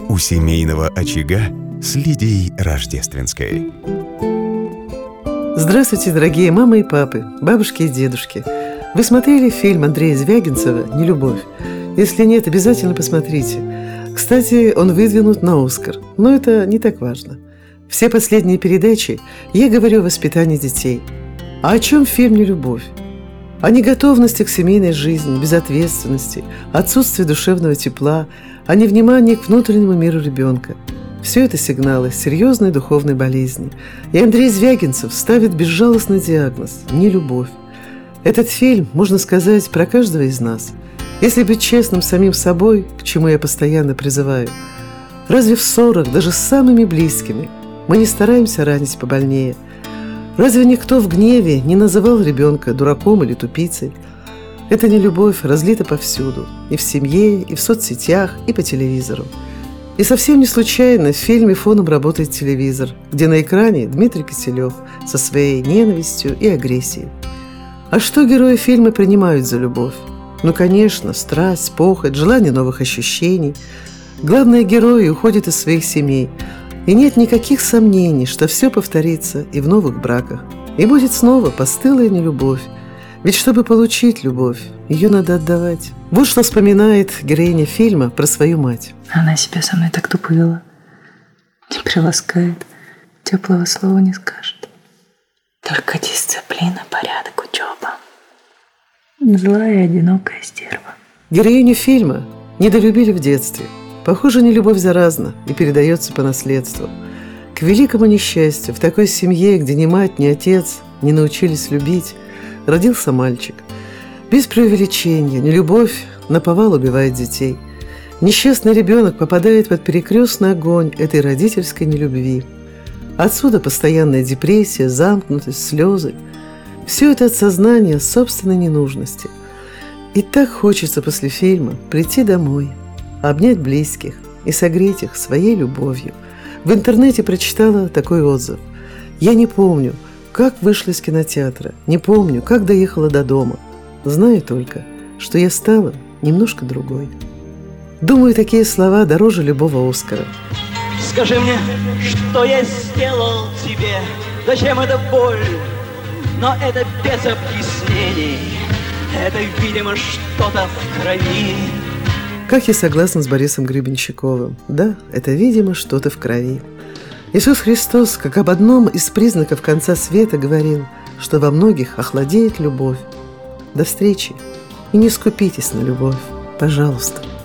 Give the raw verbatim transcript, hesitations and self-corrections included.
У семейного очага с Лидией Рождественской. Здравствуйте, дорогие мамы и папы, бабушки и дедушки. Вы смотрели фильм Андрея Звягинцева «Нелюбовь»? Если нет, обязательно посмотрите. Кстати, он выдвинут на Оскар, но это не так важно. Все последние передачи я говорю о воспитании детей. А о чем фильм «Нелюбовь»? О неготовности к семейной жизни, безответственности, отсутствии душевного тепла, о невнимании к внутреннему миру ребенка. Все это сигналы серьезной духовной болезни. И Андрей Звягинцев ставит безжалостный диагноз – нелюбовь. Этот фильм, можно сказать, про каждого из нас. Если быть честным самим собой, к чему я постоянно призываю, разве в ссорах, даже с самыми близкими, мы не стараемся ранить побольнее? Разве никто в гневе не называл ребенка дураком или тупицей? Эта нелюбовь разлита повсюду, и в семье, и в соцсетях, и по телевизору. И совсем не случайно в фильме фоном работает телевизор, где на экране Дмитрий Киселев со своей ненавистью и агрессией. А что герои фильма принимают за любовь? Ну, конечно, страсть, похоть, желание новых ощущений. Главные герои уходят из своих семей, и нет никаких сомнений, что все повторится и в новых браках. И будет снова постылая нелюбовь. Ведь чтобы получить любовь, ее надо отдавать. Вот что вспоминает героиня фильма про свою мать. Она себя со мной так тупо вела. Не приласкает, теплого слова не скажет. Только дисциплина, порядок, учеба. Злая и одинокая стерва. Героиню фильма недолюбили в детстве. Похоже, нелюбовь заразна и передается по наследству. К великому несчастью, в такой семье, где ни мать, ни отец не научились любить, родился мальчик. Без преувеличения, нелюбовь наповал убивает детей. Несчастный ребенок попадает под перекрестный огонь этой родительской нелюбви. Отсюда постоянная депрессия, замкнутость, слезы. Все это от сознания собственной ненужности. И так хочется после фильма прийти домой, обнять близких и согреть их своей любовью. В интернете прочитала такой отзыв. Я не помню, как вышла из кинотеатра, не помню, как доехала до дома. Знаю только, что я стала немножко другой. Думаю, такие слова дороже любого Оскара. Скажи мне, что я сделал тебе? Зачем эта боль? Но это без объяснений. Это, видимо, что-то в крови. Как я согласна с Борисом Гребенщиковым. Да, это, видимо, что-то в крови. Иисус Христос, как об одном из признаков конца света, говорил, что во многих охладеет любовь. До встречи и не скупитесь на любовь, пожалуйста.